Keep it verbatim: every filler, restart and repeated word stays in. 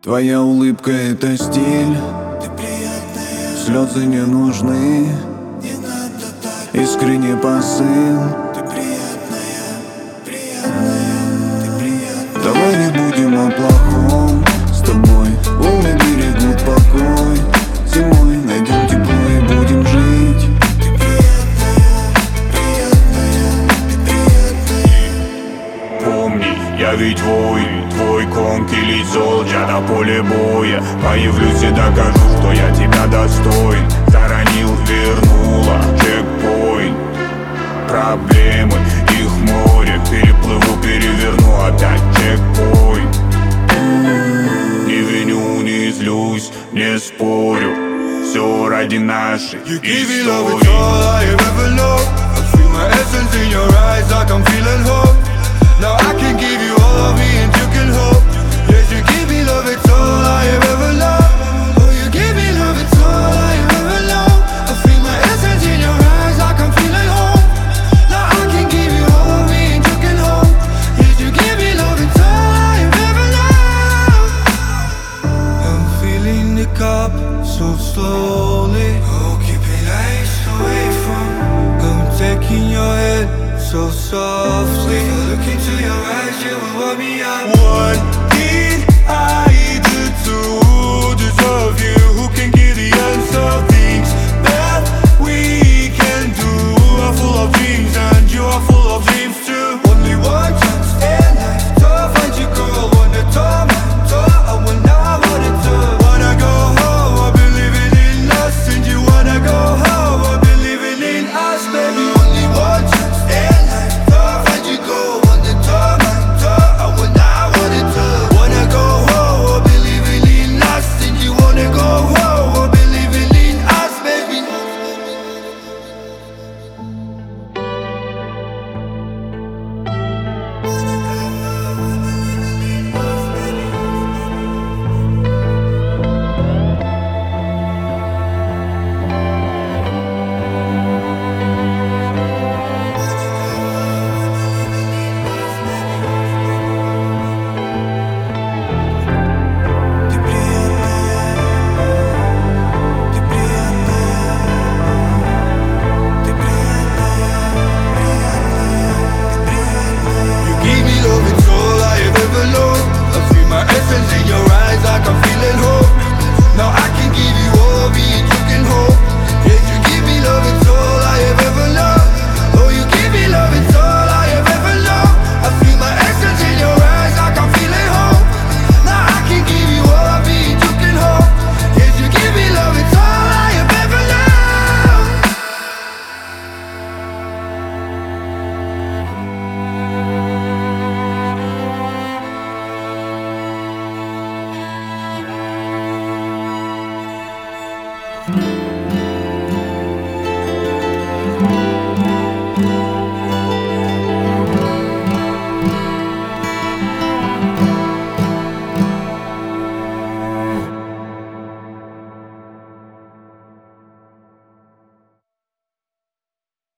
Твоя улыбка — это стиль, ты приятная, слезы не нужны, не надо так. Искренний посыл, ты приятная, приятная, ты приятная. Давай не будем о плохом с тобой, волны берегут покой. Зимой найдем тепло и будем жить. Ты приятная, приятная, ты приятная. Помни, я ведь воин, твой конг или солджа на поле боя. Появлюсь и докажу, что я тебя достоин. Заронил, вернула, чекпоинт. Проблемы, их море, переплыву, переверну опять чекпоинт. Не виню, не злюсь, не спорю, все ради нашей You give me love, it's истории. all I have ever loved. I feel my essence in your eyes, I can feel and hope. Now I can give you all of me and you can hope. Yes, you give me love, it's all I have ever loved. Oh, you give me love, it's all I have ever loved. I feel my essence in your eyes, I can feel and hope. Now I can give you all of me and you can hope. Yes, you give me love, it's all I have ever loved. I'm filling the cup so slowly. Oh, keep it nice away from. I'm taking your head so softly. If I look into your eyes, you will warm me up. What did I